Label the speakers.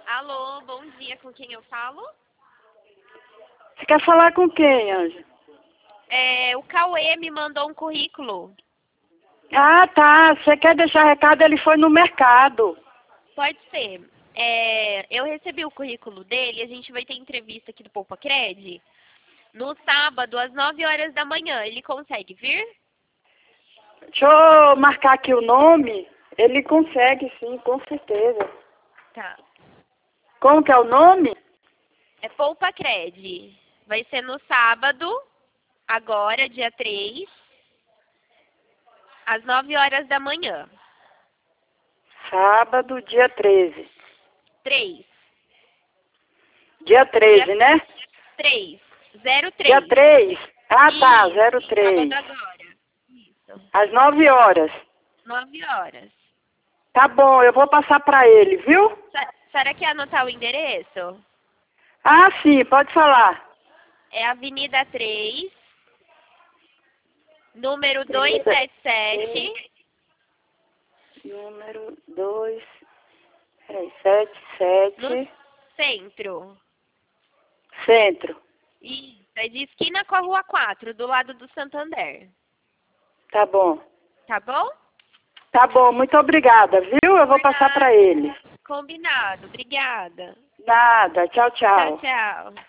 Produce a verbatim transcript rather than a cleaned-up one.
Speaker 1: Alô, bom dia, com quem eu falo?
Speaker 2: Você quer falar com quem, Anja?
Speaker 1: É, o Cauê me mandou um currículo.
Speaker 2: Ah, tá. Você quer deixar recado? Ele foi no mercado.
Speaker 1: Pode ser. É, eu recebi o currículo dele, a gente vai ter entrevista aqui do Poupa Cred no sábado, às nove horas da manhã. Ele consegue vir?
Speaker 2: Deixa eu marcar aqui o nome. Ele consegue, sim, com certeza.
Speaker 1: Tá.
Speaker 2: Como que é o nome?
Speaker 1: É Poupa Cred. Vai ser no sábado, agora, dia três, às nove horas da manhã.
Speaker 2: Sábado, dia treze.
Speaker 1: três.
Speaker 2: Dia treze,
Speaker 1: Dia
Speaker 2: né?
Speaker 1: três. zero três.
Speaker 2: Dia três. Ah, tá,
Speaker 1: Isso,
Speaker 2: zero três.
Speaker 1: sábado agora. Isso.
Speaker 2: Às nove horas.
Speaker 1: nove horas.
Speaker 2: Tá bom, eu vou passar pra ele, viu?
Speaker 1: A senhora quer anotar o endereço?
Speaker 2: Ah, sim, pode falar.
Speaker 1: É Avenida três, número duzentos e setenta e sete,
Speaker 2: Número dois, sete, sete,
Speaker 1: no centro.
Speaker 2: centro.
Speaker 1: Isso, é de esquina com a Rua quatro, do lado do Santander.
Speaker 2: Tá bom.
Speaker 1: Tá bom?
Speaker 2: Tá bom, muito obrigada, viu? Eu vou passar pra ele.
Speaker 1: Combinado. Obrigada.
Speaker 2: Nada, tchau,
Speaker 1: Tchau,
Speaker 2: tchau.
Speaker 1: tchau.